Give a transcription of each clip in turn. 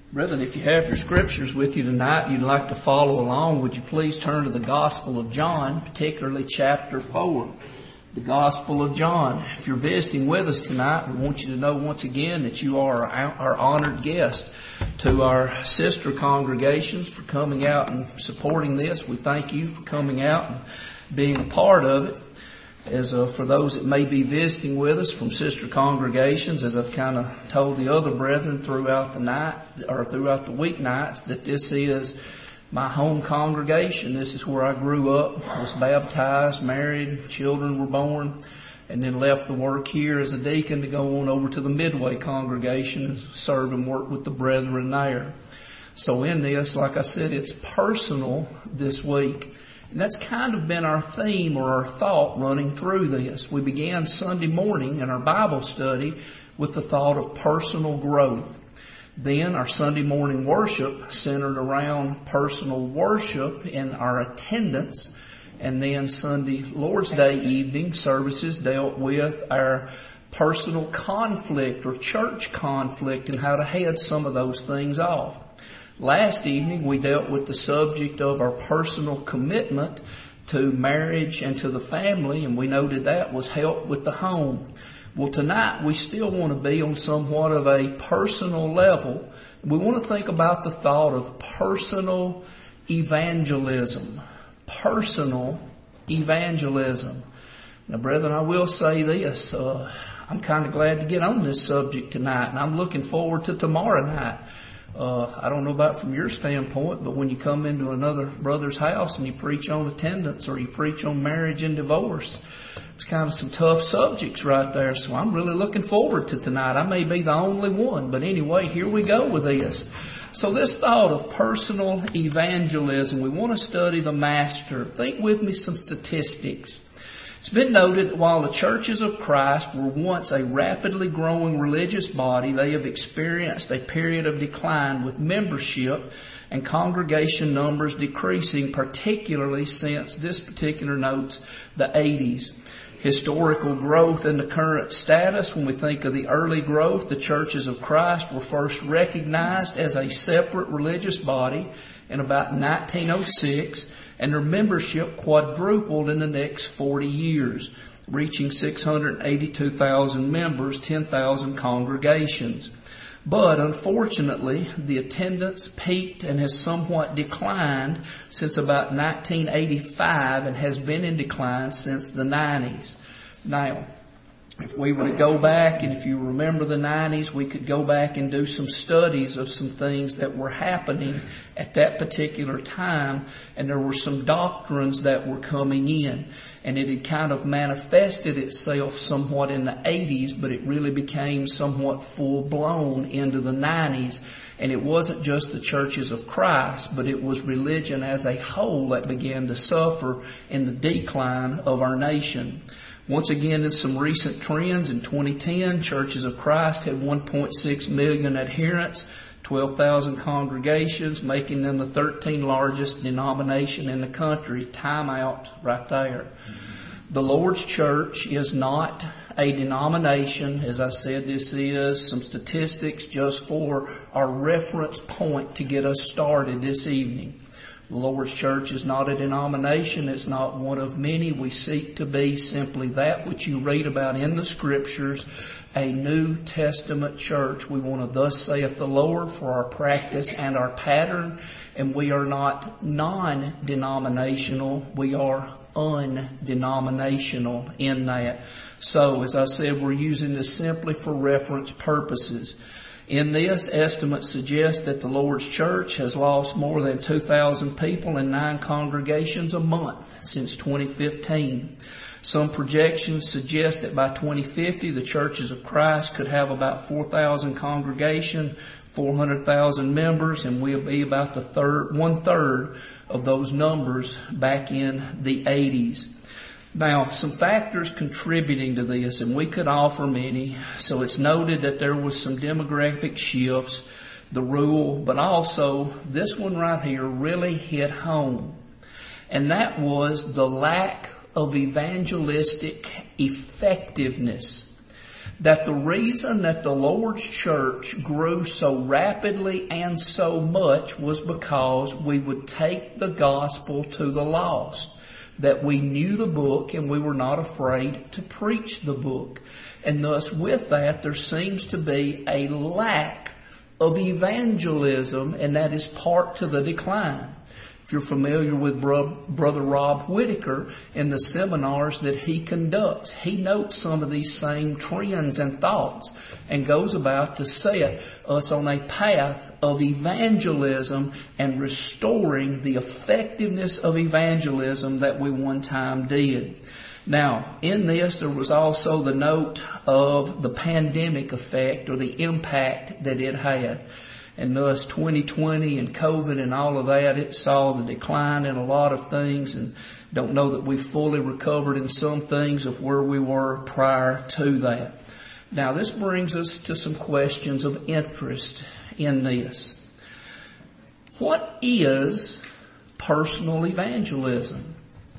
Brethren, if you have your scriptures with you tonight and you'd like to follow along, would you please turn to the Gospel of John, particularly chapter 4. The Gospel of John. If you're visiting with us tonight, we want you to know once again that you are our honored guest. To our sister congregations for coming out and supporting this, we thank you for coming out and being a part of it. As for those that may be visiting with us from sister congregations, as I've kind of told the other brethren throughout the night or throughout the weeknights, that this is my home congregation. This is where I grew up, was baptized, married, children were born, and then left the work here as a deacon to go on over to the Midway congregation and serve and work with the brethren there. So in this, like I said, it's personal this week. And that's kind of been our theme or our thought running through this. We began Sunday morning in our Bible study with the thought of personal growth. Then our Sunday morning worship centered around personal worship in our attendance. And then Sunday Lord's Day evening services dealt with our personal conflict or church conflict and how to head some of those things off. Last evening we dealt with the subject of our personal commitment to marriage and to the family, and we noted that was help with the home. Well, tonight we still want to be on somewhat of a personal level. We want to think about the thought of personal evangelism. Personal evangelism. Now, brethren, I will say this. I'm kind of glad to get on this subject tonight, and I'm looking forward to tomorrow night. I don't know about from your standpoint, but when you come into another brother's house and you preach on attendance or you preach on marriage and divorce, it's kind of some tough subjects right there. So I'm really looking forward to tonight. I may be the only one, but anyway, here we go with this. So this thought of personal evangelism, we want to study the Master. Think with me some statistics. It's been noted that while the churches of Christ were once a rapidly growing religious body, they have experienced a period of decline with membership and congregation numbers decreasing, particularly since this particular notes the 80s. Historical growth in the current status, when we think of the early growth, the churches of Christ were first recognized as a separate religious body in about 1906, and their membership quadrupled in the next 40 years, reaching 682,000 members, 10,000 congregations. But unfortunately, the attendance peaked and has somewhat declined since about 1985 and has been in decline since the 90s. Now, if we were to go back, and if you remember the 90s, we could go back and do some studies of some things that were happening at that particular time, and there were some doctrines that were coming in. And it had kind of manifested itself somewhat in the 80s, but it really became somewhat full-blown into the 90s. And it wasn't just the churches of Christ, but it was religion as a whole that began to suffer in the decline of our nation. Once again, in some recent trends, in 2010, Churches of Christ had 1.6 million adherents, 12,000 congregations, making them the 13th largest denomination in the country. Time out right there. The Lord's Church is not a denomination. As I said, this is some statistics just for our reference point to get us started this evening. The Lord's Church is not a denomination. It's not one of many. We seek to be simply that which you read about in the Scriptures, a New Testament church. We want to thus saith the Lord for our practice and our pattern. And we are not non-denominational. We are undenominational in that. So, as I said, we're using this simply for reference purposes. In this, estimates suggest that the Lord's Church has lost more than 2,000 people in 9 congregations a month since 2015. Some projections suggest that by 2050, the Churches of Christ could have about 4,000 congregations, 400,000 members, and we'll be about one-third of those numbers back in the 80s. Now, some factors contributing to this, and we could offer many. So it's noted that there was some demographic shifts, the rule, but also this one right here really hit home. And that was the lack of evangelistic effectiveness. that the reason that the Lord's church grew so rapidly and so much was because we would take the gospel to the lost, that we knew the book and we were not afraid to preach the book. And thus with that, there seems to be a lack of evangelism, and that is part to the decline. If you're familiar with Brother Rob Whitaker and the seminars that he conducts, he notes some of these same trends and thoughts and goes about to set us on a path of evangelism and restoring the effectiveness of evangelism that we one time did. Now, in this, there was also the note of the pandemic effect or the impact that it had. And thus 2020 and COVID and all of that, it saw the decline in a lot of things, and don't know that we fully recovered in some things of where we were prior to that. Now this brings us to some questions of interest in this. What is personal evangelism?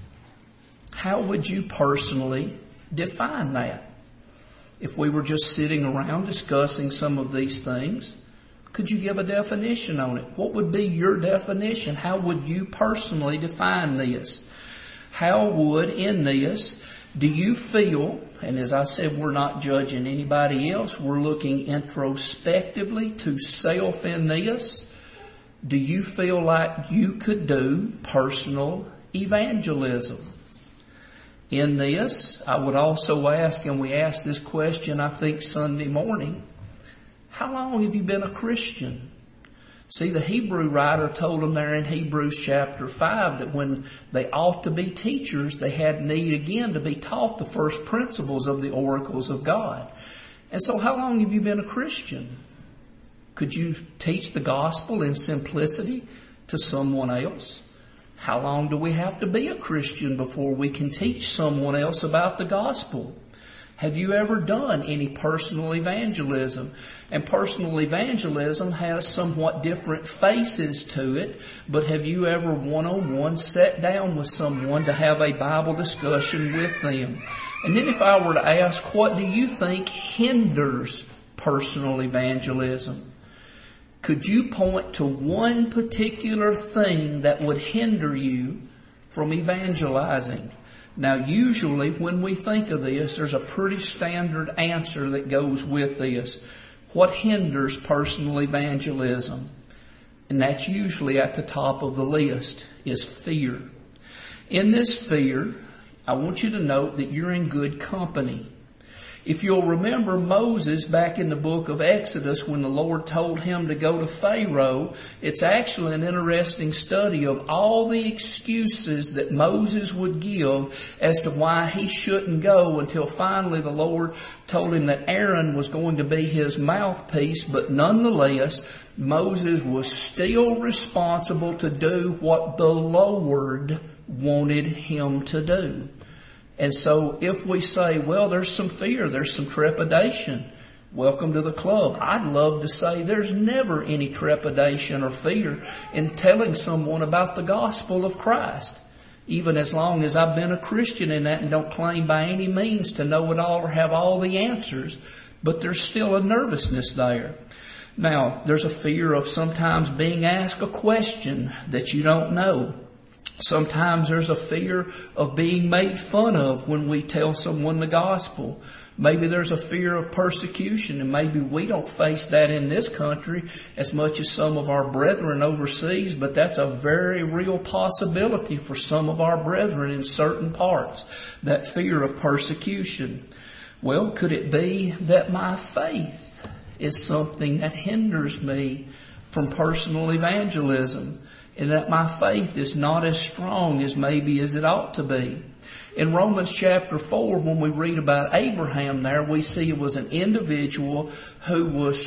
How would you personally define that? If we were just sitting around discussing some of these things, could you give a definition on it? What would be your definition? How would you personally define this? How would, in this, do you feel, and as I said, we're not judging anybody else, we're looking introspectively to self in this. Do you feel like you could do personal evangelism? In this, I would also ask, and we asked this question I think Sunday morning, how long have you been a Christian? See, the Hebrew writer told them there in Hebrews chapter 5 that when they ought to be teachers, they had need again to be taught the first principles of the oracles of God. And so how long have you been a Christian? Could you teach the gospel in simplicity to someone else? How long do we have to be a Christian before we can teach someone else about the gospel? Have you ever done any personal evangelism? And personal evangelism has somewhat different faces to it, but have you ever one-on-one sat down with someone to have a Bible discussion with them? And then if I were to ask, what do you think hinders personal evangelism? Could you point to one particular thing that would hinder you from evangelizing? Now, usually when we think of this, there's a pretty standard answer that goes with this. What hinders personal evangelism? And that's usually at the top of the list, is fear. In this fear, I want you to note that you're in good company. If you'll remember Moses back in the book of Exodus when the Lord told him to go to Pharaoh, it's actually an interesting study of all the excuses that Moses would give as to why he shouldn't go, until finally the Lord told him that Aaron was going to be his mouthpiece, but nonetheless, Moses was still responsible to do what the Lord wanted him to do. And so if we say, well, there's some fear, there's some trepidation, welcome to the club. I'd love to say there's never any trepidation or fear in telling someone about the gospel of Christ, even as long as I've been a Christian in that and don't claim by any means to know it all or have all the answers, but there's still a nervousness there. Now, there's a fear of sometimes being asked a question that you don't know. Sometimes there's a fear of being made fun of when we tell someone the gospel. Maybe there's a fear of persecution, and maybe we don't face that in this country as much as some of our brethren overseas, but that's a very real possibility for some of our brethren in certain parts, that fear of persecution. Well, could it be that my faith is something that hinders me from personal evangelism? And that my faith is not as strong as maybe as it ought to be. In Romans chapter 4, when we read about Abraham there, we see it was an individual who was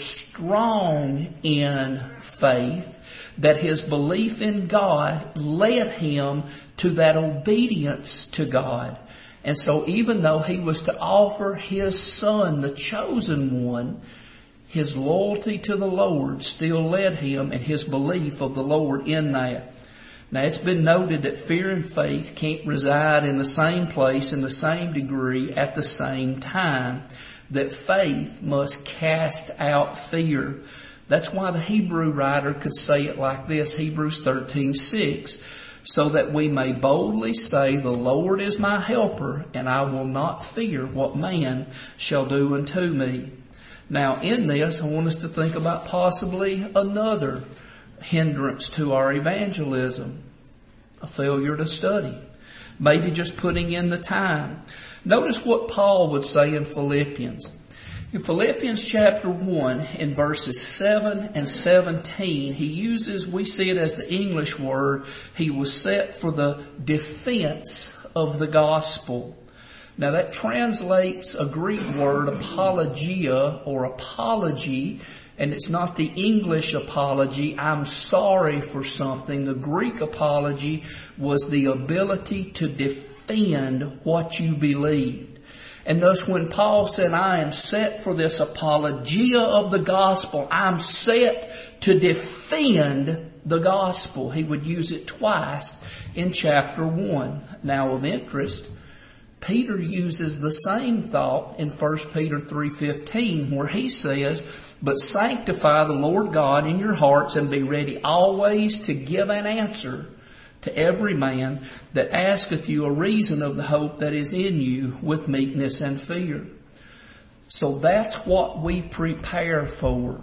strong in faith, that his belief in God led him to that obedience to God. And so even though he was to offer his son, the chosen one, his loyalty to the Lord still led him, and his belief of the Lord in that. Now, it's been noted that fear and faith can't reside in the same place in the same degree at the same time. that faith must cast out fear. That's why the Hebrew writer could say it like this, Hebrews 13:6, so that we may boldly say, the Lord is my helper, and I will not fear what man shall do unto me. Now in this, I want us to think about possibly another hindrance to our evangelism, a failure to study, maybe just putting in the time. Notice what Paul would say in Philippians. In Philippians chapter 1, in verses 7 and 17, he uses, we see it as the English word, he was set for the defense of the gospel. Now that translates a Greek word, apologia or apology, and it's not the English apology, I'm sorry for something. The Greek apology was the ability to defend what you believed. And thus when Paul said, I am set for this apologia of the gospel, I'm set to defend the gospel. He would use it twice in chapter 1. Now of interest, Peter uses the same thought in 1 Peter 3:15 where he says, but sanctify the Lord God in your hearts and be ready always to give an answer to every man that asketh you a reason of the hope that is in you with meekness and fear. So that's what we prepare for.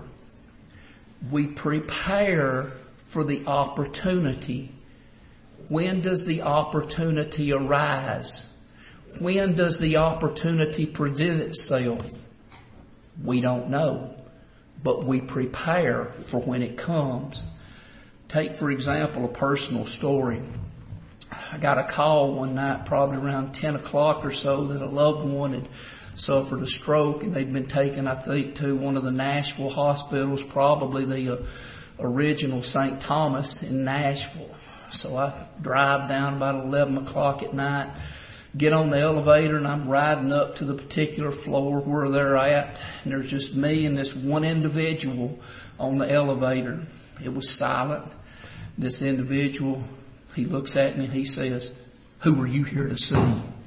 We prepare for the opportunity. When does the opportunity arise? When does the opportunity present itself? We don't know, but we prepare for when it comes. Take, for example, a personal story. I got a call one night, probably around 10 o'clock or so, that a loved one had suffered a stroke and they'd been taken, I think, to one of the Nashville hospitals, probably the original St. Thomas in Nashville. So I drive down about 11 o'clock at night, get on the elevator, and I'm riding up to the particular floor where they're at, and there's just me and this one individual on the elevator. It was silent. This individual, he looks at me and he says, who are you here to see?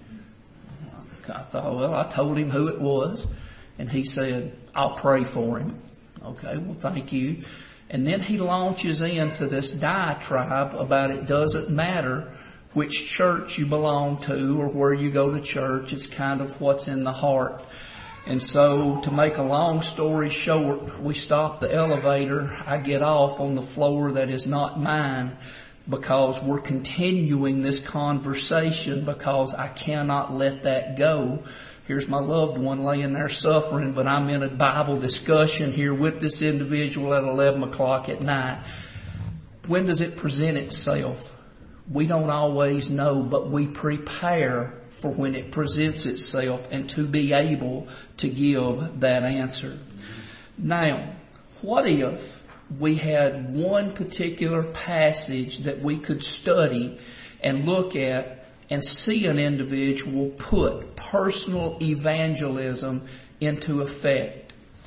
I thought, well, I told him who it was, and he said, I'll pray for him. Okay, well, thank you. And then he launches into this diatribe about it doesn't matter which church you belong to or where you go to church. It's kind of what's in the heart. And so to make a long story short, we stop the elevator. I get off on the floor that is not mine because we're continuing this conversation because I cannot let that go. Here's my loved one laying there suffering, but I'm in a Bible discussion here with this individual at 11 o'clock at night. When does it present itself? We don't always know, but we prepare for when it presents itself and to be able to give that answer. Now, what if we had one particular passage that we could study and look at and see an individual put personal evangelism into effect?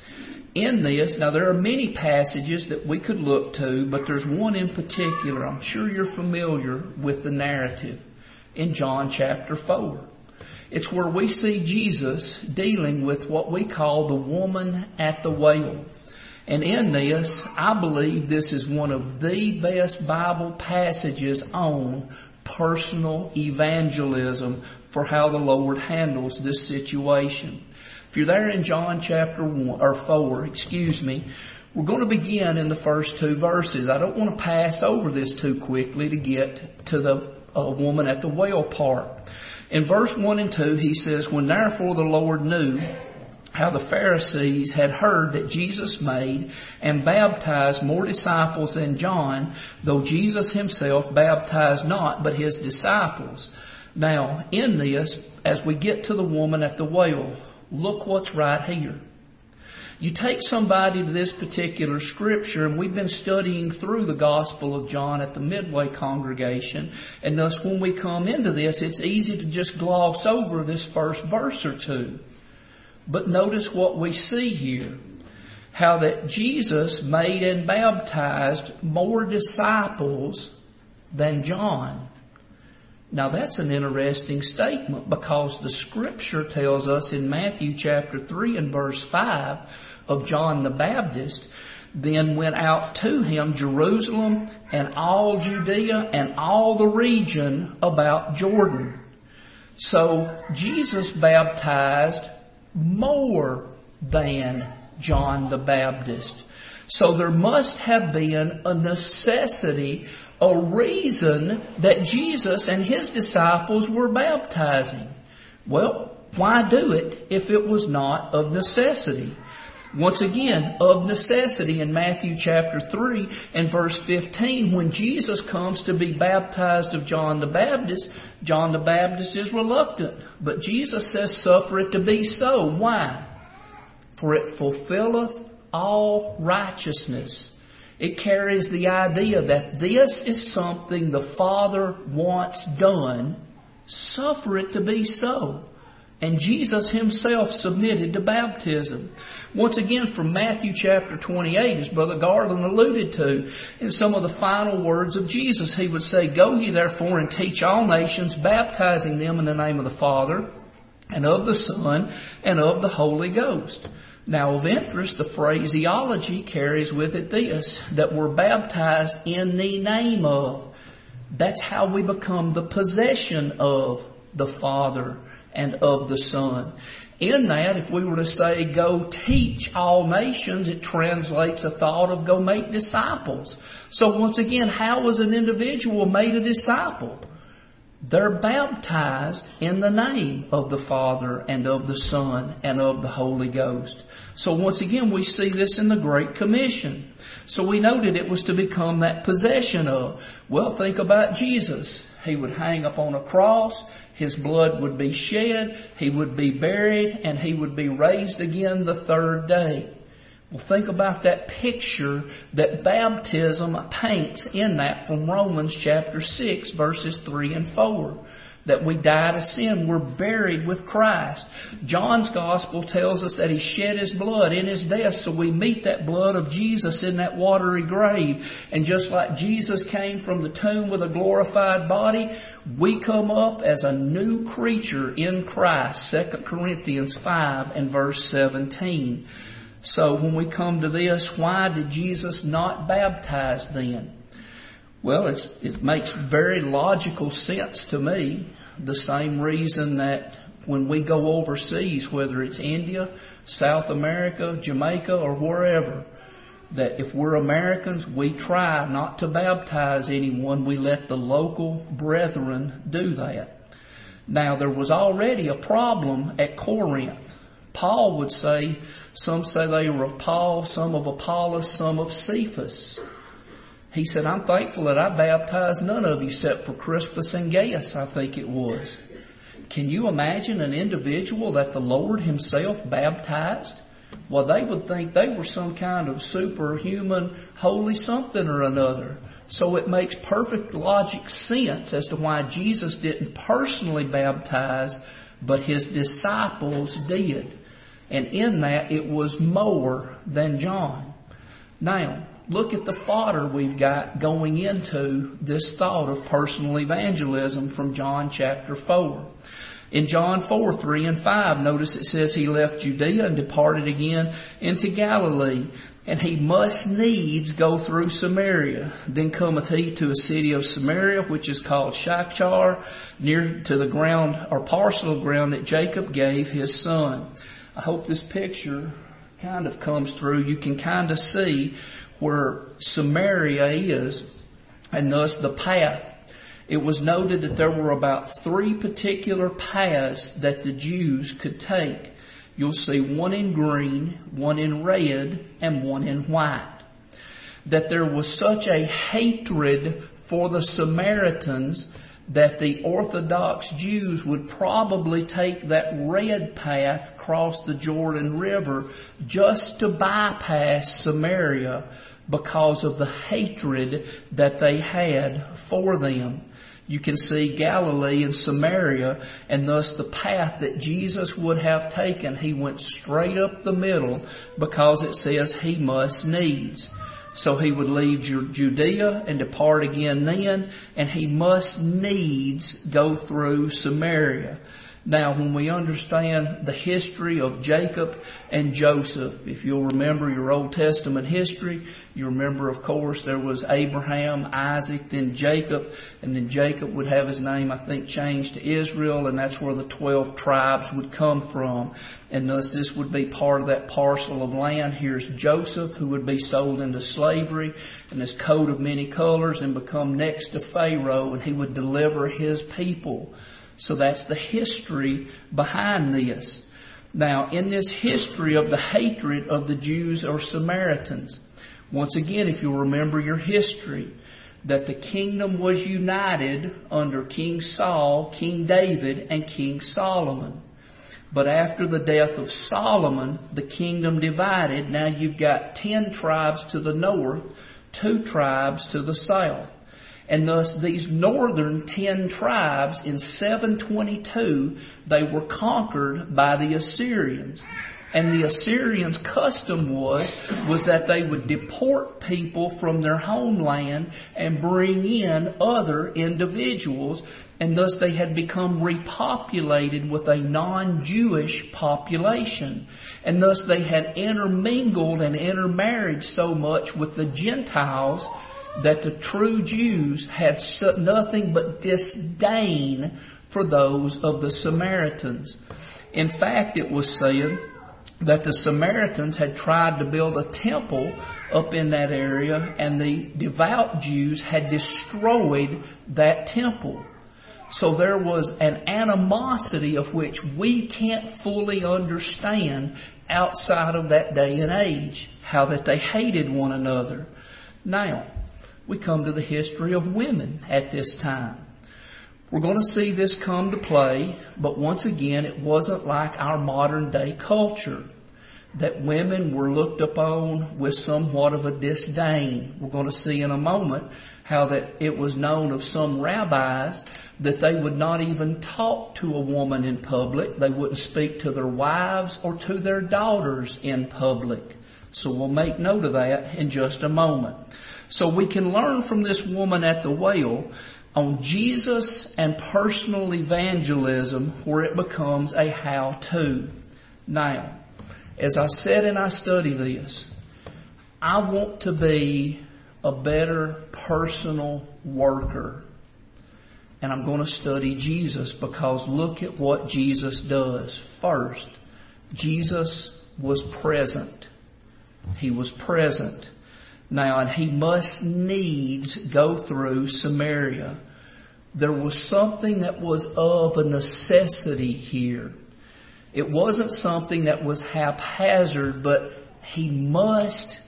In this, now there are many passages that we could look to, but there's one in particular. I'm sure you're familiar with the narrative in John chapter 4. It's where we see Jesus dealing with what we call the woman at the well. And in this, I believe this is one of the best Bible passages on personal evangelism for how the Lord handles this situation. If you're there in John chapter 4, we're going to begin in the first two verses. I don't want to pass over this too quickly to get to the woman at the well part. In verse 1 and 2, he says, when therefore the Lord knew how the Pharisees had heard that Jesus made and baptized more disciples than John, though Jesus himself baptized not, but his disciples. Now, in this, as we get to the woman at the well, look what's right here. You take somebody to this particular scripture, and we've been studying through the Gospel of John at the Midway congregation, and thus when we come into this, it's easy to just gloss over this first verse or two. But notice what we see here. How that Jesus made and baptized more disciples than John. Now that's an interesting statement, because the scripture tells us in Matthew chapter 3 and verse 5 of John the Baptist, then went out to him Jerusalem and all Judea and all the region about Jordan. So Jesus baptized more than John the Baptist. So there must have been a necessity, a reason that Jesus and his disciples were baptizing. Well, why do it if it was not of necessity? Once again, of necessity in Matthew chapter 3 and verse 15, when Jesus comes to be baptized of John the Baptist is reluctant. But Jesus says, suffer it to be so. Why? For it fulfilleth all righteousness. It carries the idea that this is something the Father wants done. Suffer it to be so. And Jesus himself submitted to baptism. Once again, from Matthew chapter 28, as Brother Garland alluded to, in some of the final words of Jesus, he would say, go ye therefore and teach all nations, baptizing them in the name of the Father and of the Son and of the Holy Ghost. Now of interest, the phraseology carries with it this, that we're baptized in the name of. That's how we become the possession of the Father and of the Son. In that, if we were to say, go teach all nations, it translates a thought of go make disciples. So once again, how was an individual made a disciple? They're baptized in the name of the Father and of the Son and of the Holy Ghost. So once again, we see this in the Great Commission. So we noted it was to become that possession of. Well, think about Jesus. He would hang upon a cross. His blood would be shed. He would be buried, and he would be raised again the third day. Well, think about that picture that baptism paints in that from Romans chapter 6 verses 3 and 4. That we die to sin, we're buried with Christ. John's gospel tells us that he shed his blood in his death, so we meet that blood of Jesus in that watery grave. And just like Jesus came from the tomb with a glorified body, we come up as a new creature in Christ. 2 Corinthians 5 and verse 17. So when we come to this, why did Jesus not baptize then? Well, it makes very logical sense to me. The same reason that when we go overseas, whether it's India, South America, Jamaica, or wherever, that if we're Americans, we try not to baptize anyone. We let the local brethren do that. Now, there was already a problem at Corinth. Paul would say, some say they were of Paul, some of Apollos, some of Cephas. He said, I'm thankful that I baptized none of you except for Crispus and Gaius, I think it was. Can you imagine an individual that the Lord himself baptized? Well, they would think they were some kind of superhuman, holy something or another. So it makes perfect logic sense as to why Jesus didn't personally baptize, but his disciples did. And in that, it was more than John. Now, look at the fodder we've got going into this thought of personal evangelism from John chapter 4. In John 4, 3 and 5, notice it says he left Judea and departed again into Galilee. And he must needs go through Samaria. Then cometh he to a city of Samaria, which is called Sychar, near to the ground or parcel of ground that Jacob gave his son. I hope this picture kind of comes through. You can kind of see where Samaria is, and thus the path. It was noted that there were about 3 particular paths that the Jews could take. You'll see one in green, one in red, and one in white. That there was such a hatred for the Samaritans that the Orthodox Jews would probably take that red path across the Jordan River just to bypass Samaria because of the hatred that they had for them. You can see Galilee and Samaria, and thus the path that Jesus would have taken, he went straight up the middle because it says he must needs. So he would leave Judea and depart again then, and he must needs go through Samaria. Now, when we understand the history of Jacob and Joseph, if you'll remember your Old Testament history, you remember, of course, there was Abraham, Isaac, then Jacob, and then Jacob would have his name, I think, changed to Israel, and that's where the 12 tribes would come from. And thus this would be part of that parcel of land. Here's Joseph, who would be sold into slavery in this coat of many colors and become next to Pharaoh, and he would deliver his people. So that's the history behind this. Now, in this history of the hatred of the Jews or Samaritans, once again, if you'll remember your history, that the kingdom was united under King Saul, King David, and King Solomon. But after the death of Solomon, the kingdom divided. Now you've got 10 tribes to the north, 2 tribes to the south. And thus these northern 10 tribes in 722, they were conquered by the Assyrians. And the Assyrians' custom was that they would deport people from their homeland and bring in other individuals. And thus they had become repopulated with a non-Jewish population. And thus they had intermingled and intermarried so much with the Gentiles that the true Jews had nothing but disdain for those of the Samaritans. In fact, it was said that the Samaritans had tried to build a temple up in that area, and the devout Jews had destroyed that temple. So there was an animosity of which we can't fully understand outside of that day and age, how that they hated one another. Now, we come to the history of women at this time. We're going to see this come to play, but once again, it wasn't like our modern day culture, that women were looked upon with somewhat of a disdain. We're going to see in a moment how that it was known of some rabbis that they would not even talk to a woman in public. They wouldn't speak to their wives or to their daughters in public. So we'll make note of that in just a moment. So we can learn from this woman at the well on Jesus and personal evangelism, where it becomes a how-to. Now, as I said and I study this, I want to be a better personal worker. And I'm going to study Jesus, because look at what Jesus does. First, Jesus was present. He was present. Now, and he must needs go through Samaria. There was something that was of a necessity here. It wasn't something that was haphazard, but he must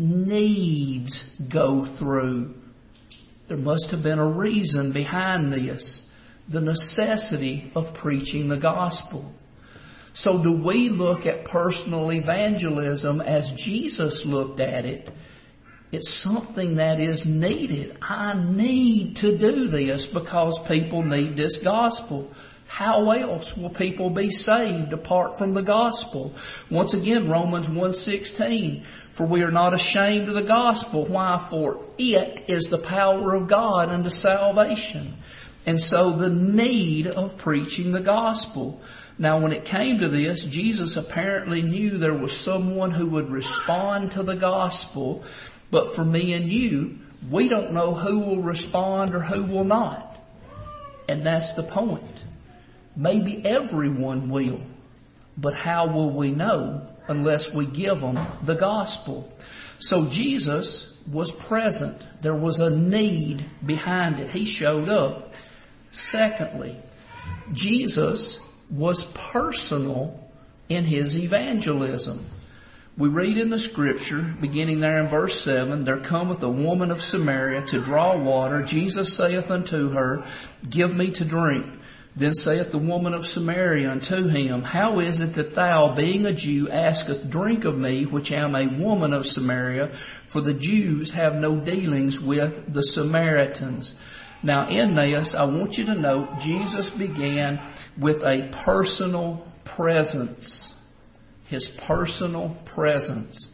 needs go through. There must have been a reason behind this. The necessity of preaching the gospel. So do we look at personal evangelism as Jesus looked at it? It's something that is needed. I need to do this because people need this gospel. How else will people be saved apart from the gospel? Once again, Romans 1:16, for we are not ashamed of the gospel. Why? For it is the power of God unto salvation. And so the need of preaching the gospel. Now, when it came to this, Jesus apparently knew there was someone who would respond to the gospel. But for me and you, we don't know who will respond or who will not. And that's the point. Maybe everyone will. But how will we know unless we give them the gospel? So Jesus was present. There was a need behind it. He showed up. Secondly, Jesus was personal in his evangelism. We read in the scripture, beginning there in verse 7, there cometh a woman of Samaria to draw water. Jesus saith unto her, give me to drink. Then saith the woman of Samaria unto him, how is it that thou, being a Jew, askest drink of me, which am a woman of Samaria? For the Jews have no dealings with the Samaritans. Now in this, I want you to note, Jesus began with a personal presence. His personal presence.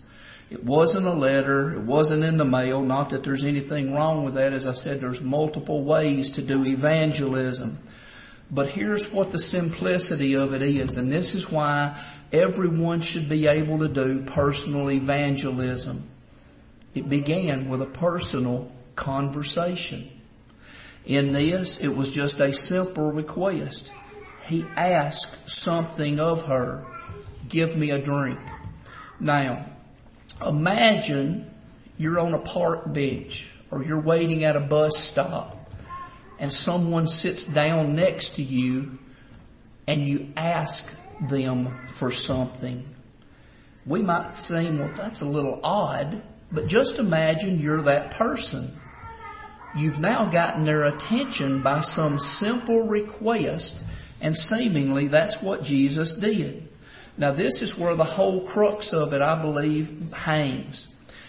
It wasn't a letter. It wasn't in the mail. Not that there's anything wrong with that. As I said, there's multiple ways to do evangelism. But here's what the simplicity of it is, and this is why everyone should be able to do personal evangelism. It began with a personal conversation. In this, it was just a simple request. He asked something of her. Give me a drink. Now, imagine you're on a park bench or you're waiting at a bus stop and someone sits down next to you and you ask them for something. We might think, well, that's a little odd, but just imagine you're that person. You've now gotten their attention by some simple request, and seemingly that's what Jesus did. Now this is where the whole crux of it, I believe, hangs.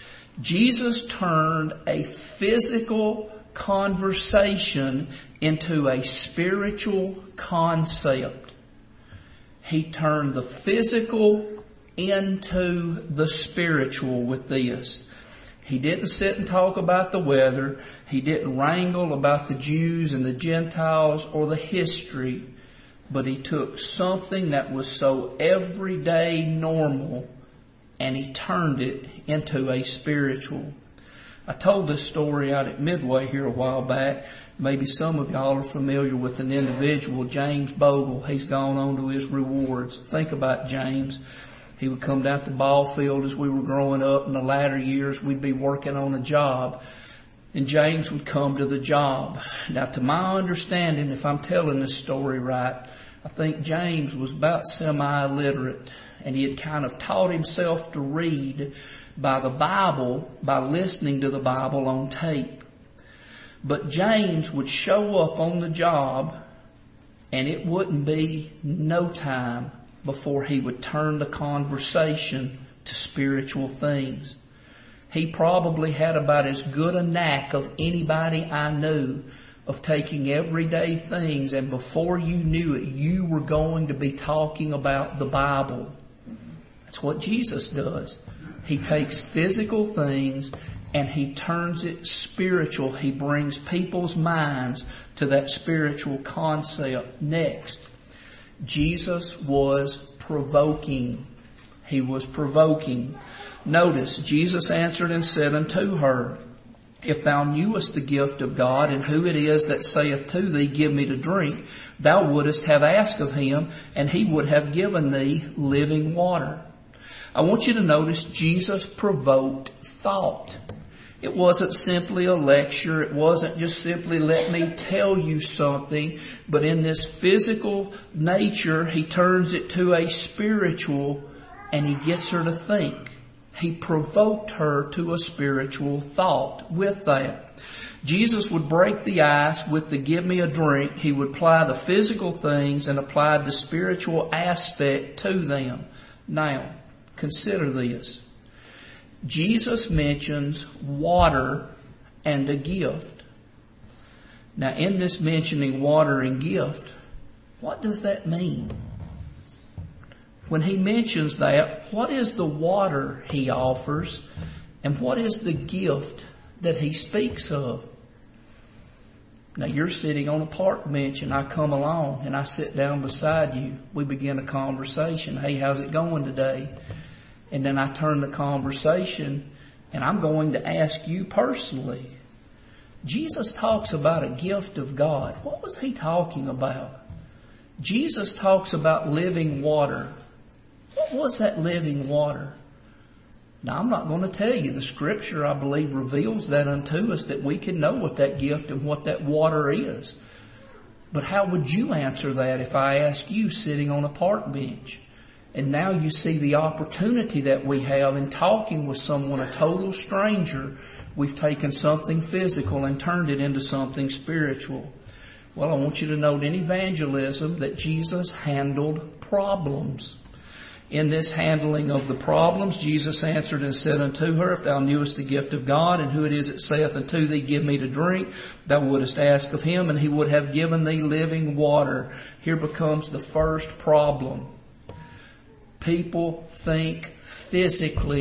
Jesus turned a physical conversation into a spiritual concept. He turned the physical into the spiritual with this. He didn't sit and talk about the weather. He didn't wrangle about the Jews and the Gentiles or the history. But he took something that was so everyday normal and he turned it into a spiritual. I told this story out at Midway here a while back. Maybe some of y'all are familiar with an individual, James Bogle. He's gone on to his rewards. Think about James. He would come down to the ball field as we were growing up. In the latter years, we'd be working on a job. And James would come to the job. Now, to my understanding, if I'm telling this story right, I think James was about semi-illiterate. And he had kind of taught himself to read by the Bible, by listening to the Bible on tape. But James would show up on the job, and it wouldn't be no time before he would turn the conversation to spiritual things. He probably had about as good a knack of anybody I knew of taking everyday things, and before you knew it, you were going to be talking about the Bible. That's what Jesus does. He takes physical things and he turns it spiritual. He brings people's minds to that spiritual concept. Next, Jesus was provoking. He was provoking. Notice, Jesus answered and said unto her, If thou knewest the gift of God, and who it is that saith to thee, Give me to drink, thou wouldest have asked of him, and he would have given thee living water. I want you to notice Jesus provoked thought. It wasn't simply a lecture. It wasn't just simply let me tell you something. But in this physical nature, he turns it to a spiritual, and he gets her to think. He provoked her to a spiritual thought with that. Jesus would break the ice with the give me a drink. He would apply the physical things and apply the spiritual aspect to them. Now, consider this. Jesus mentions water and a gift. Now, in this mentioning water and gift, what does that mean? When he mentions that, what is the water he offers and what is the gift that he speaks of? Now, you're sitting on a park bench and I come along and I sit down beside you. We begin a conversation. Hey, how's it going today? And then I turn the conversation and I'm going to ask you personally. Jesus talks about a gift of God. What was he talking about? Jesus talks about living water. What was that living water? Now, I'm not going to tell you. The scripture, I believe, reveals that unto us, that we can know what that gift and what that water is. But how would you answer that if I ask you sitting on a park bench? And now you see the opportunity that we have in talking with someone, a total stranger. We've taken something physical and turned it into something spiritual. Well, I want you to note in evangelism that Jesus handled problems. In this handling of the problems, Jesus answered and said unto her, If thou knewest the gift of God, and who it is that saith unto thee, Give me to drink, thou wouldest ask of him, and he would have given thee living water. Here becomes the first problem. People think physically,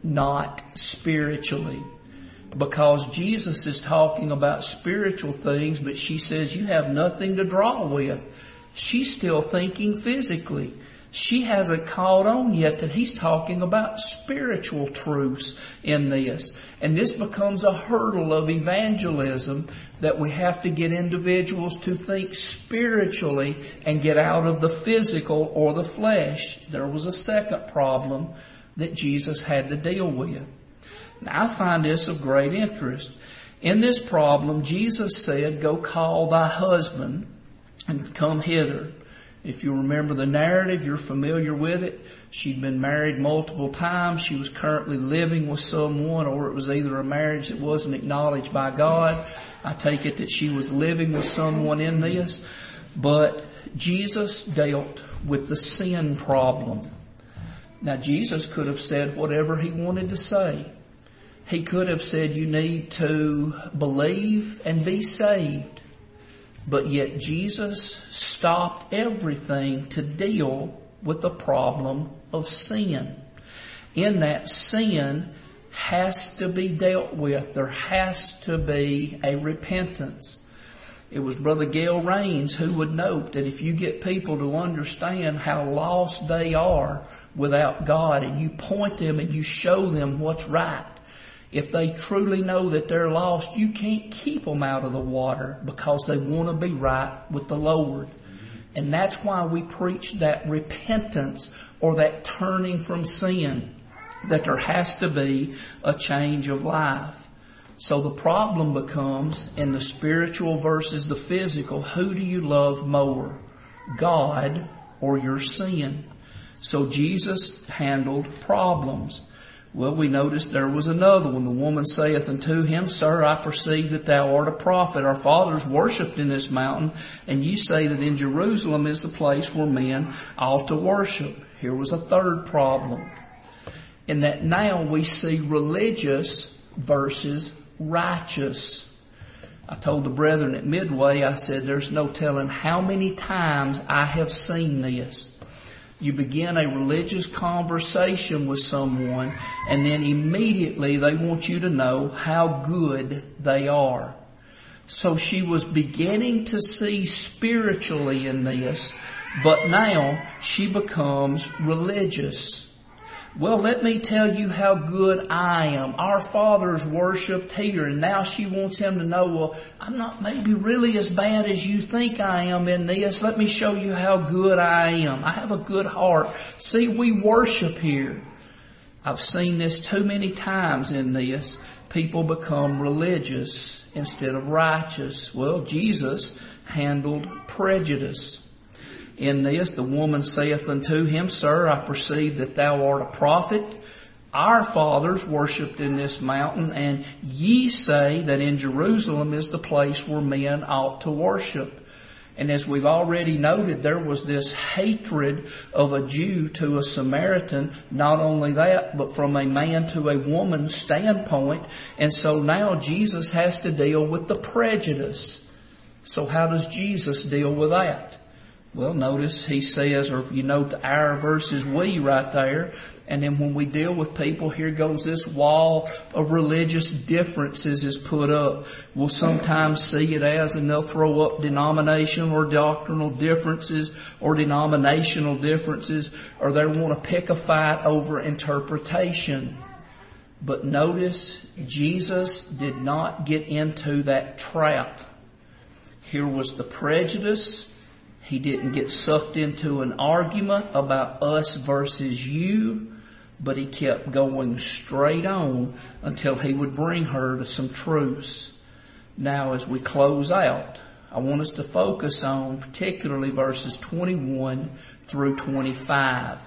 not spiritually. Because Jesus is talking about spiritual things, but she says you have nothing to draw with. She's still thinking physically. She hasn't caught on yet that he's talking about spiritual truths in this. And this becomes a hurdle of evangelism, that we have to get individuals to think spiritually and get out of the physical or the flesh. There was a second problem that Jesus had to deal with. Now, I find this of great interest. In this problem, Jesus said, "Go call thy husband and come hither." If you remember the narrative, you're familiar with it. She'd been married multiple times. She was currently living with someone, or it was either a marriage that wasn't acknowledged by God. I take it that she was living with someone in this. But Jesus dealt with the sin problem. Now, Jesus could have said whatever he wanted to say. He could have said, you need to believe and be saved. But yet Jesus stopped everything to deal with the problem of sin. In that, sin has to be dealt with. There has to be a repentance. It was Brother Gail Raines who would note that if you get people to understand how lost they are without God, and you point them and you show them what's right, if they truly know that they're lost, you can't keep them out of the water because they want to be right with the Lord. And that's why we preach that repentance, or that turning from sin, that there has to be a change of life. So the problem becomes, in the spiritual versus the physical, who do you love more, God or your sin? So Jesus handled problems. Well, we noticed there was another one. The woman saith unto him, Sir, I perceive that thou art a prophet. Our fathers worshipped in this mountain, and ye say that in Jerusalem is the place where men ought to worship. Here was a third problem. In that now we see religious versus righteous. I told the brethren at Midway, I said, there's no telling how many times I have seen this. You begin a religious conversation with someone, and then immediately they want you to know how good they are. So she was beginning to see spiritually in this, but now she becomes religious. Well, let me tell you how good I am. Our fathers worshipped here, and now she wants him to know, well, I'm not maybe really as bad as you think I am in this. Let me show you how good I am. I have a good heart. See, we worship here. I've seen this too many times in this. People become religious instead of righteous. Well, Jesus handled prejudice. In this, the woman saith unto him, Sir, I perceive that thou art a prophet. Our fathers worshipped in this mountain, and ye say that in Jerusalem is the place where men ought to worship. And as we've already noted, there was this hatred of a Jew to a Samaritan. Not only that, but from a man to a woman standpoint. And so now Jesus has to deal with the prejudice. So how does Jesus deal with that? Well, notice he says, or if you note the our versus we right there, and then when we deal with people, here goes this wall of religious differences is put up. We'll sometimes see it as, and they'll throw up denominational or doctrinal differences or denominational differences, or they want to pick a fight over interpretation. But notice, Jesus did not get into that trap. Here was the prejudice. He didn't get sucked into an argument about us versus you, but he kept going straight on until he would bring her to some truths. Now, as we close out, I want us to focus on particularly verses 21 through 25.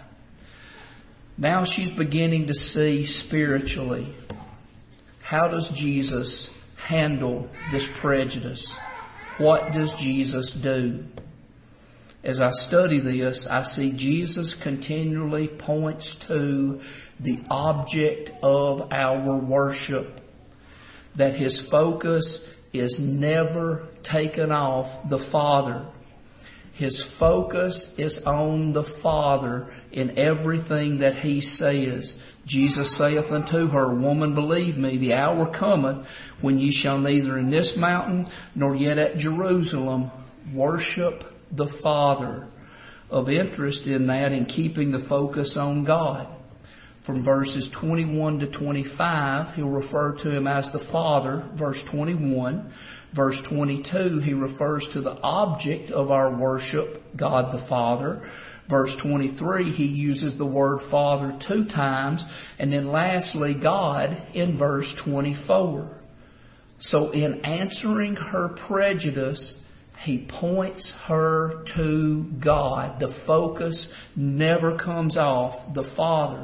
Now she's beginning to see spiritually. How does Jesus handle this prejudice? What does Jesus do? As I study this, I see Jesus continually points to the object of our worship. That his focus is never taken off the Father. His focus is on the Father in everything that he says. Jesus saith unto her, Woman, believe me, the hour cometh when ye shall neither in this mountain nor yet at Jerusalem worship the Father. Of interest in that, in keeping the focus on God. From verses 21 to 25, he'll refer to him as the Father, verse 21. Verse 22, he refers to the object of our worship, God the Father. Verse 23, he uses the word Father 2 times. And then lastly, God in verse 24. So in answering her prejudice, he points her to God. The focus never comes off the Father.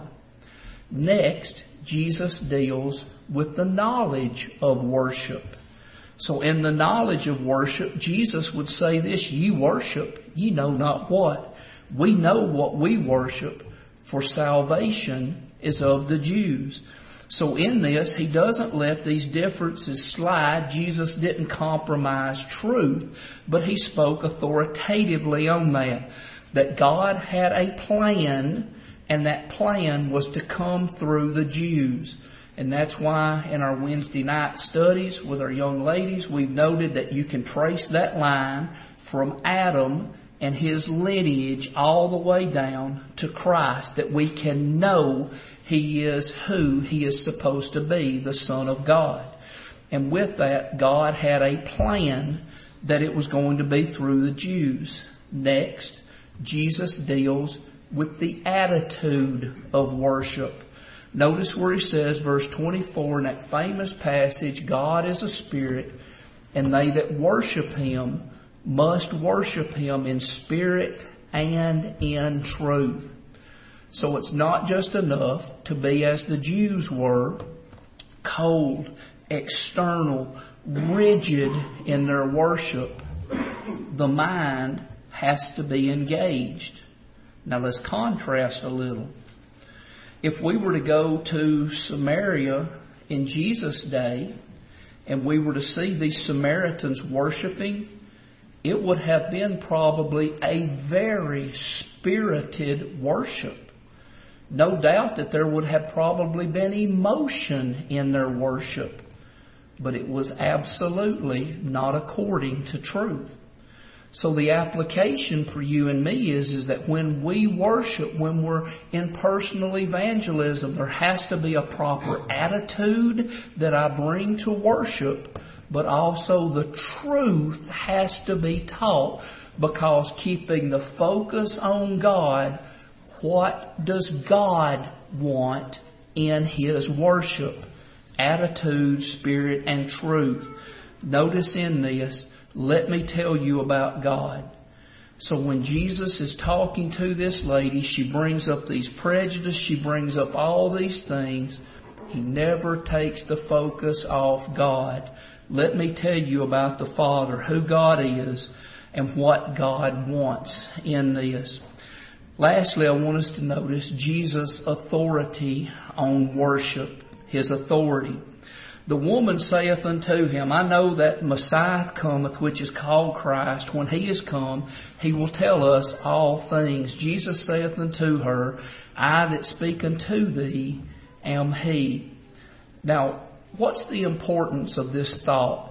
Next, Jesus deals with the knowledge of worship. So in the knowledge of worship, Jesus would say this, Ye worship, ye know not what. We know what we worship, for salvation is of the Jews. So in this, he doesn't let these differences slide. Jesus didn't compromise truth, but he spoke authoritatively on that God had a plan, and that plan was to come through the Jews. And that's why in our Wednesday night studies with our young ladies, we've noted that you can trace that line from Adam and his lineage all the way down to Christ, that we can know he is who he is supposed to be, the Son of God. And with that, God had a plan that it was going to be through the Jews. Next, Jesus deals with the attitude of worship. Notice where he says, verse 24, in that famous passage, God is a spirit, and they that worship him must worship him in spirit and in truth. So it's not just enough to be as the Jews were, cold, external, rigid in their worship. The mind has to be engaged. Now let's contrast a little. If we were to go to Samaria in Jesus' day, and we were to see these Samaritans worshiping, it would have been probably a very spirited worship. No doubt that there would have probably been emotion in their worship, but it was absolutely not according to truth. So the application for you and me is that when we worship, when we're in personal evangelism, there has to be a proper attitude that I bring to worship, but also the truth has to be taught, because keeping the focus on God, what does God want in his worship? Attitude, spirit, and truth. Notice in this, let me tell you about God. So when Jesus is talking to this lady, she brings up these prejudices, she brings up all these things. He never takes the focus off God. Let me tell you about the Father, who God is, and what God wants in this. Lastly, I want us to notice Jesus' authority on worship, his authority. The woman saith unto him, I know that Messiah cometh, which is called Christ. When he is come, he will tell us all things. Jesus saith unto her, I that speak unto thee am he. Now, what's the importance of this thought?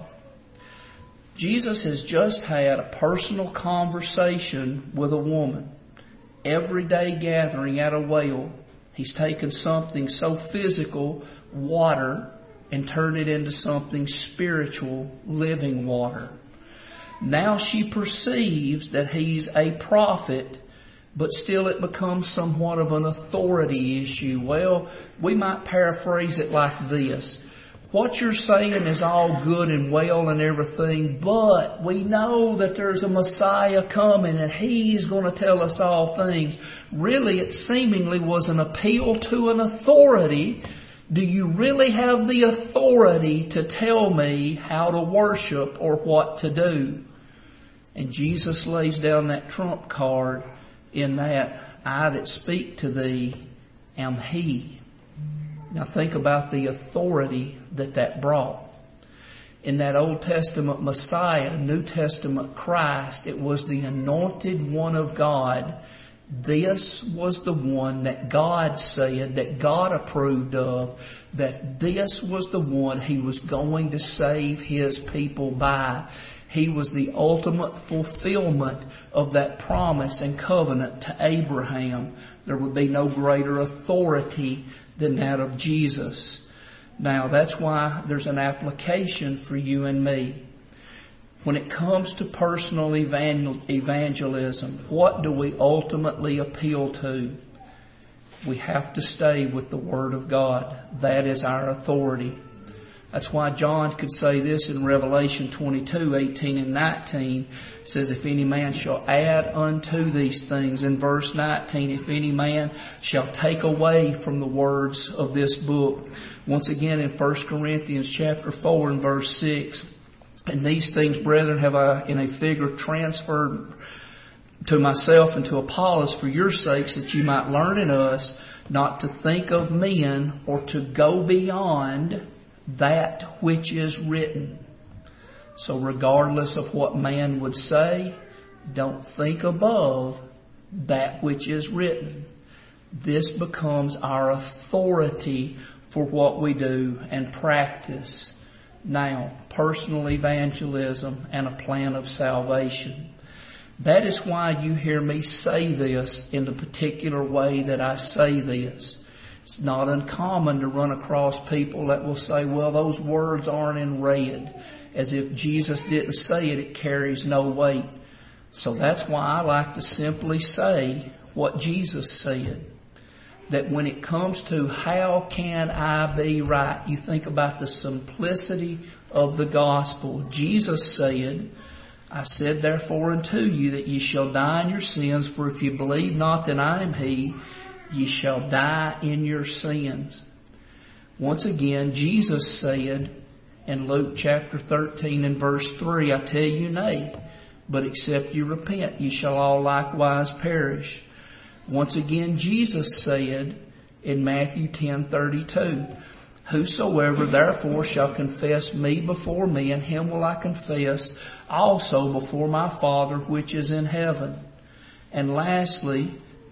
Jesus has just had a personal conversation with a woman. Everyday gathering at a well. He's taken something so physical, water, and turned it into something spiritual, living water. Now she perceives that he's a prophet, but still it becomes somewhat of an authority issue. Well, we might paraphrase it like this. What you're saying is all good and well and everything, but we know that there's a Messiah coming and he's going to tell us all things. Really, it seemingly was an appeal to an authority. Do you really have the authority to tell me how to worship or what to do? And Jesus lays down that trump card in that, I that speak to thee am he. Now think about the authority that brought. In that Old Testament Messiah, New Testament Christ, it was the anointed one of God This was the one that God said, that God approved of, that this was the one He was going to save His people by. He was the ultimate fulfillment of that promise and covenant to Abraham. There would be no greater authority than that of Jesus. Now, that's why there's an application for you and me. When it comes to personal evangelism, what do we ultimately appeal to? We have to stay with the Word of God. That is our authority. That's why John could say this in Revelation 22:18 and 19. It says, if any man shall add unto these things, in verse 19, if any man shall take away from the words of this book. Once again in 1 Corinthians chapter 4 and verse 6. And these things, brethren, have I in a figure transferred to myself and to Apollos for your sakes, that you might learn in us not to think of men or to go beyond that which is written. So regardless of what man would say, don't think above that which is written. This becomes our authority for what we do and practice. Now, personal evangelism and a plan of salvation. That is why you hear me say this in the particular way that I say this. It's not uncommon to run across people that will say, well, those words aren't in red. As if Jesus didn't say it, it carries no weight. So that's why I like to simply say what Jesus said. That when it comes to how can I be right, you think about the simplicity of the gospel. Jesus said, I said therefore unto you that ye shall die in your sins, for if you believe not that I am He, ye shall die in your sins. Once again, Jesus said in Luke chapter 13 and verse 3, I tell you nay, but except you repent, ye shall all likewise perish. Once again, Jesus said in Matthew 10:32, whosoever therefore shall confess me before men, him will I confess also before my Father which is in heaven. And lastly,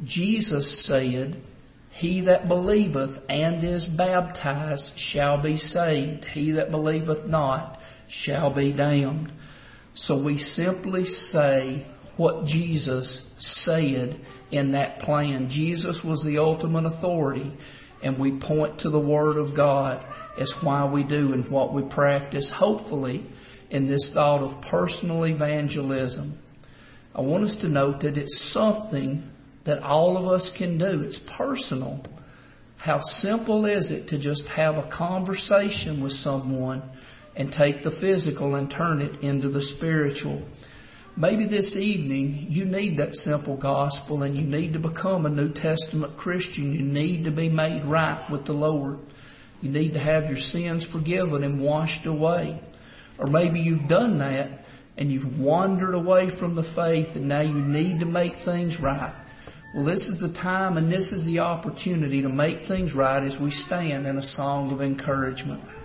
Jesus said, he that believeth and is baptized shall be saved. He that believeth not shall be damned. So we simply say what Jesus said in that plan. Jesus was the ultimate authority, and we point to the Word of God as why we do and what we practice, hopefully, in this thought of personal evangelism. I want us to note that it's something that all of us can do. It's personal. How simple is it to just have a conversation with someone and take the physical and turn it into the spiritual? Maybe this evening you need that simple gospel and you need to become a New Testament Christian. You need to be made right with the Lord. You need to have your sins forgiven and washed away. Or maybe you've done that and you've wandered away from the faith and now you need to make things right. Well, this is the time and this is the opportunity to make things right as we stand in a song of encouragement.